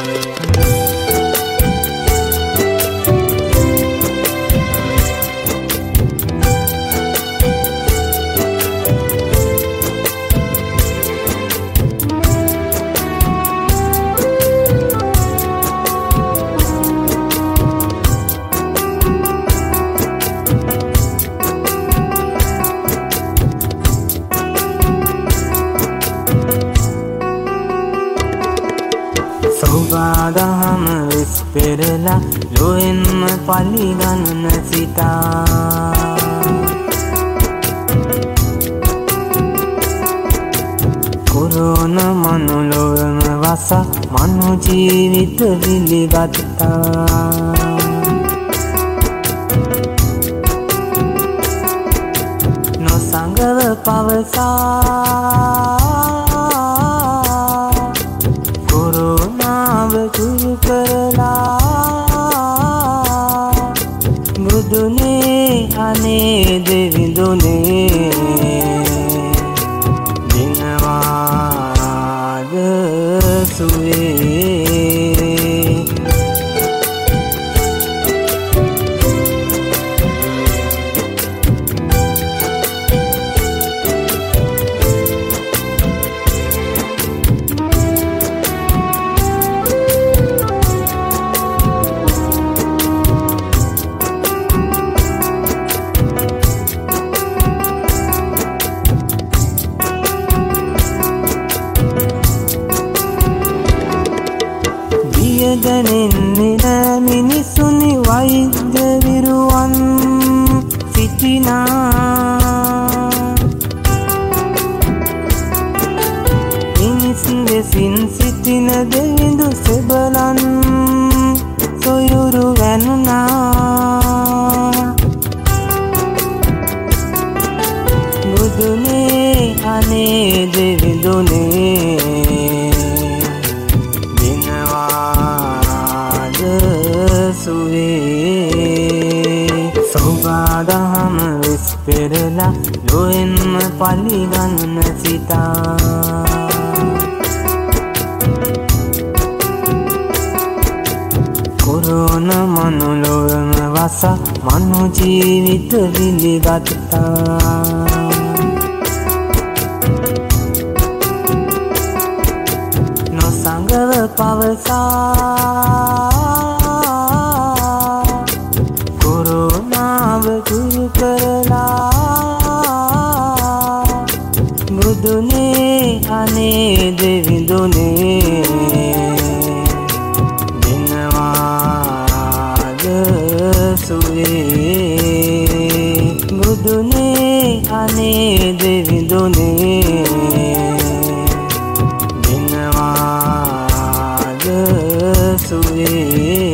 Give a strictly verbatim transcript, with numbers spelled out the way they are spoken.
සෞබාදහම වෙස් පෙරලා ලොවෙන්ම පලි ගණන සිතා කොරෝන මනුලොවම වස මනු ජීවිත විලිගත්තා නොසඟව පවසා දුරු කරලා මෘදුනේ අනේ දෙවිඳුනේ දිනවාද සුවේ දැනෙන්නේ මිනිසුනි වෛද්‍ය විරුවන් සිටිනා මිනිස් ලෙසින් සිටින දෙවිඳු සෙබලන් සොයුරු වැනුනා බුදුනේ අනේ දෙවිඳුනේ සෞබාදහම වෙස් පෙරලා ලොවෙන්ම පලි ගණන සිතා කොරෝන මනුලොවම වස මනු ජීවිත විලිගත්තා නොසඟව පවසා දුරු කරලා මෘදුනේ අනේ දෙවිඳුනේ දිනවාද සුවේ මෘදුනේ අනේ දෙවිඳුනේ දිනවාද සුවේ